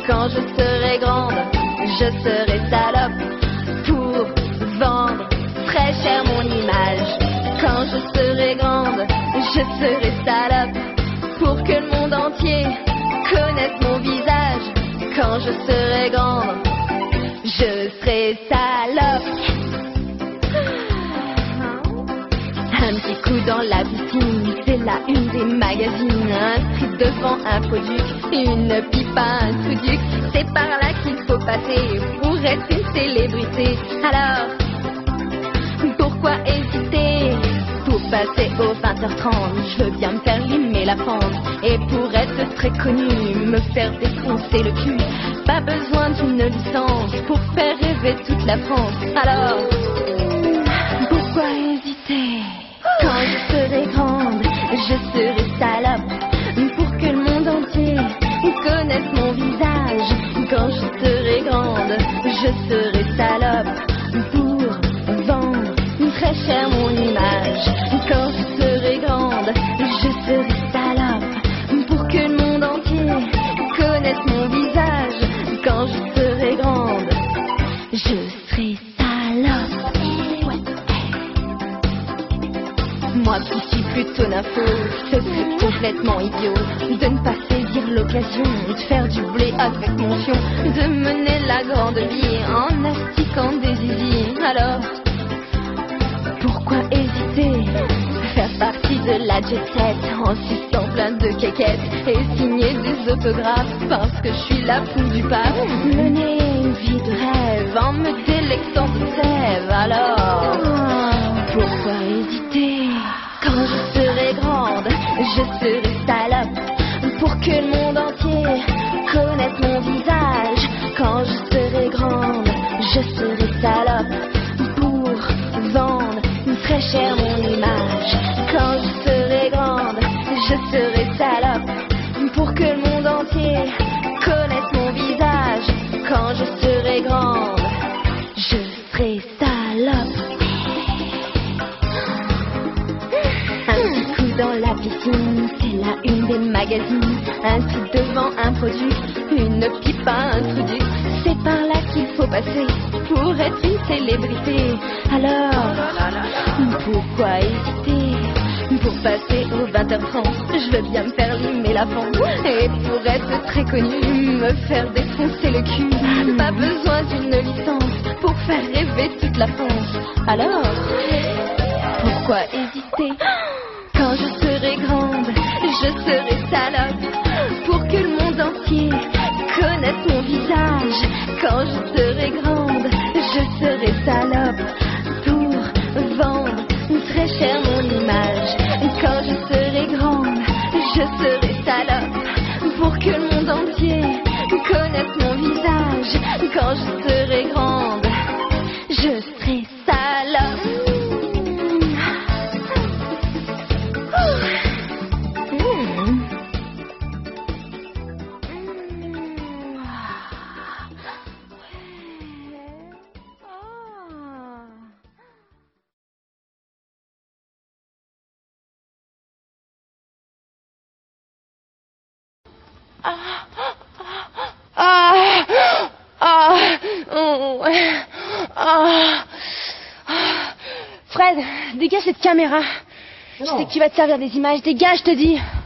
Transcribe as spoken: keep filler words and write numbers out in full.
Quand je serai grande, je serai salope pour vendre très cher mon image. Quand je serai grande, je serai salope pour que le monde entier connaisse mon visage. Quand je serai grande, je serai salope. Un petit coup dans la piscine, c'est la une des magazines. Inscrit devant un produit, une pipe à un truc. C'est par là qu'il faut passer pour être une célébrité. Alors, pourquoi hésiter? Pour passer aux vingt heures trente, je veux bien me faire limer la pente. Et pour être très connu, me faire défoncer le cul. Pas besoin d'une licence pour faire rêver toute la France. Alors, pourquoi hésiter? Quand je serai grande, je serai salope pour que le monde entier connaisse mon visage. Quand je serai grande, je serai salope pour vendre très cher mon image. Quand je serai grande, je serai salope pour que le monde entier connaisse mon visage. Quand je serai grande, je serai salope. Moi qui suis plutôt nympho, ce serait complètement idiot de ne pas saisir l'occasion de faire du blé avec mon fion, de mener la grande vie en astiquant des zizi. Alors, pourquoi hésiter? Faire partie de la jet set en suçant plein de quéquettes et signer des autographes parce que je suis la poule du pape. Mener une vie de rêve en me délectant de sève. Alors, pourquoi hésiter? Quand je serai grande, je serai salope pour que le monde entier connaisse mon visage. Quand je serai grande, je serai salope pour vendre très cher mon image. Quand je serai grande, je serai salope pour que le monde entier connaisse mon visage. Quand je serai grande, je serai salope. Un petit coup dans la piscine, c'est la une des magazines. Un truc devant un produit, une pipe à un truc. C'est par là qu'il faut passer pour être une célébrité. Alors, pourquoi hésiter? Pour passer aux vingt heures trente, je veux bien me faire limer la pente. Et pour être très connu, me faire défoncer le cul. Pas besoin d'une licence pour faire rêver toute la France. Alors, pourquoi hésiter? Quand je serai grande, je serai salope pour que le monde entier connaisse mon visage. Quand je serai grande, je serai salope pour vendre très cher mon image. Quand je serai grande, je serai salope pour que le monde entier connaisse mon visage. Quand je serai grande, je serai salope. Ah, ah, ah, oh, ah, ah. Fred, dégage cette caméra. Je sais que tu vas te servir des images. Dégage, je te dis.